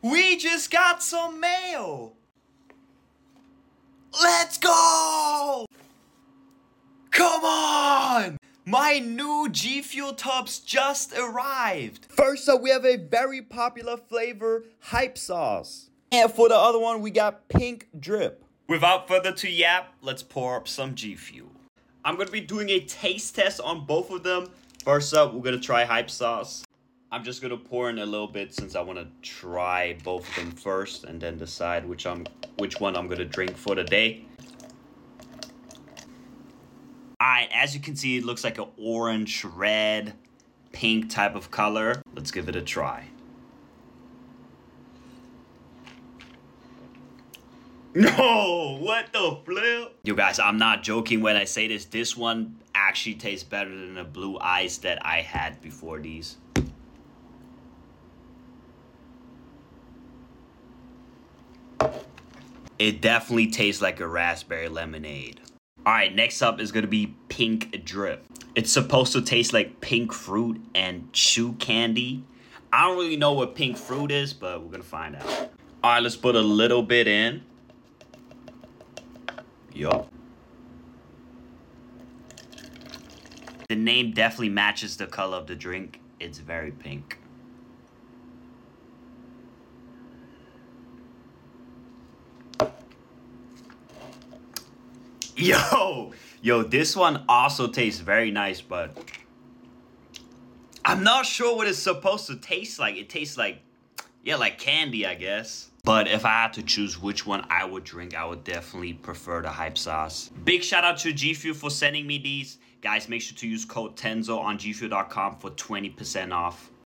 We just got some mail! Let's go! Come on! My new G Fuel tubs just arrived! First up, we have a very popular flavor, Hype Sauce. And for the other one, we got Pink Drip. Without further ado, let's pour up some G Fuel. I'm gonna be doing a taste test on both of them. First up, we're gonna try Hype Sauce. I'm just gonna pour in a little bit since I wanna try both of them first and then decide which one I'm gonna drink for the day. Alright, as you can see, it looks like an orange, red, pink type of color. Let's give it a try. No, what the flip? You guys, I'm not joking when I say this. This one actually tastes better than the Blue Ice that I had before these. It definitely tastes like a raspberry lemonade. Alright, next up is gonna be Pink Drip. It's supposed to taste like pink fruit and chew candy. I don't really know what pink fruit is, but we're gonna find out. Alright, let's put a little bit in. Yup. The name definitely matches the color of the drink. It's very pink. Yo, this one also tastes very nice, but I'm not sure what it's supposed to taste like. It tastes like, yeah, like candy, I guess. But if I had to choose which one I would drink, I would definitely prefer the Hype Sauce. Big shout out to G Fuel for sending me these. Guys, make sure to use code TENZO on gfuel.com for 20% off.